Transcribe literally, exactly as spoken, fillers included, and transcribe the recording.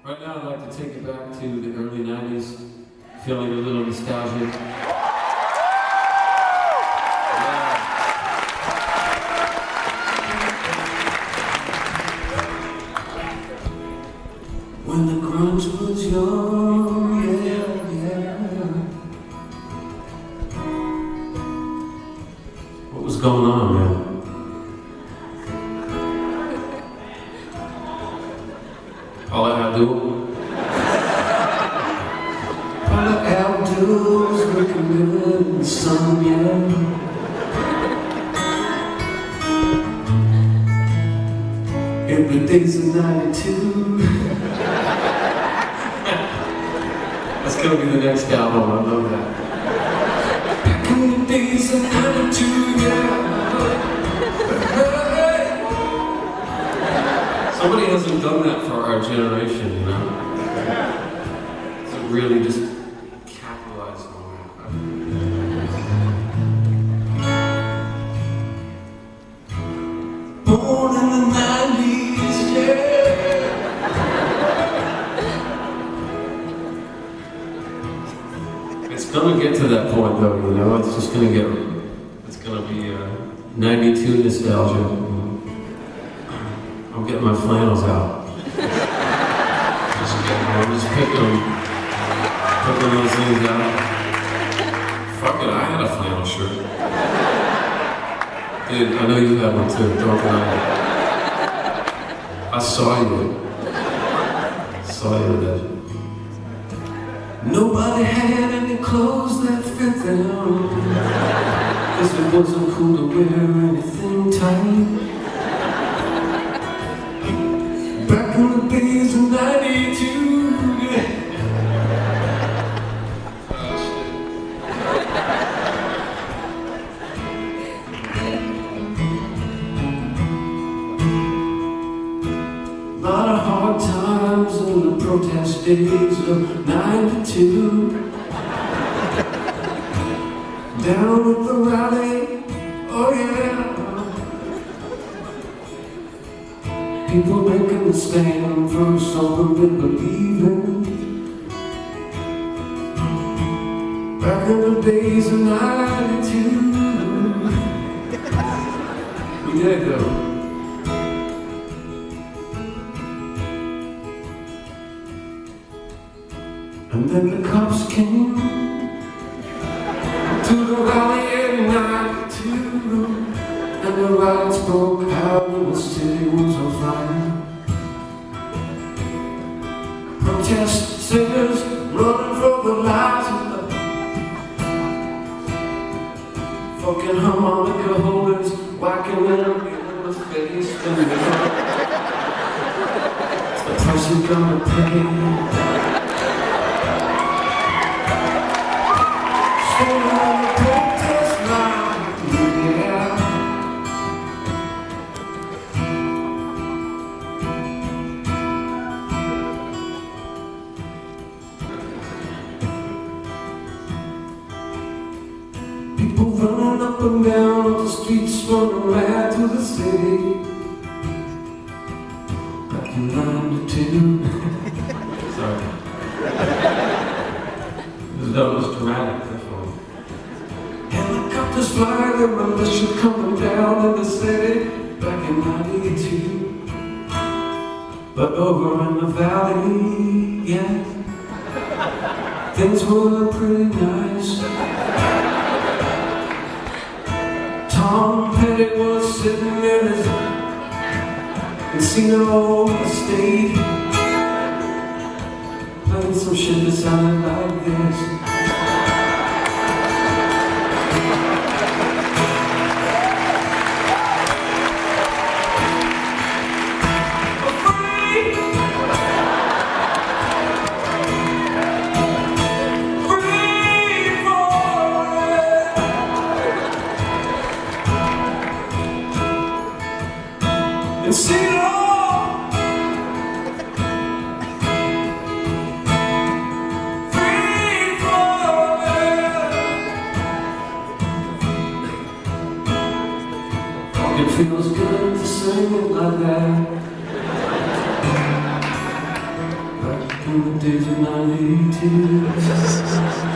Right now I'd like to take you back to the early nineties, feeling a little nostalgic. Yeah. When the grunge was young, yeah, yeah. What was going on, man? All I had to do All I had to do was looking good in the sun, yeah. Every day's a ninety-two. That's gonna be the next album, I love that. Back in the days of ninety-two, yeah. Somebody hasn't done that for our generation, you know? So really just capitalize on that. Born in the nineties, yeah. It's gonna get to that point though, you know? It's just gonna get, it's gonna be uh, ninety-two nostalgia. I'm getting my flannels out. Just getting, I'm just picking them, picking those things out. Fuck it, I had a flannel shirt. Dude, I know you have one too, don't deny it. I saw you. I saw you that. Nobody had any clothes that fit them. Cause it wasn't cool to wear anything tight. Back in the days of ninety-two, yeah. Oh, shit. A lot of hard times in the protest days of ninety-two. Down at the rally, oh yeah. People making a stand for something they believe in. Back in the days of ninety-two. We did go. And then the cops came to the rally in ninety-two. And the riots broke out and the city was on fire. Protest singers running for the lives of the fucking harmonica holders whacking them in the face. It's the price you're gonna pay. Standing on the protest line, yeah. People running up and down the streets, running mad to the city. Back in ninety-two. Sorry. That was dramatic, definitely. Helicopters fly, the militia coming down in the city. Back in ninety-two. But over in the valley, yeah, things were pretty nice. Tom Petty was sitting in his casino estate, playing some shit that sounded like this. And see it all. Free fall. from the days of ninety-two.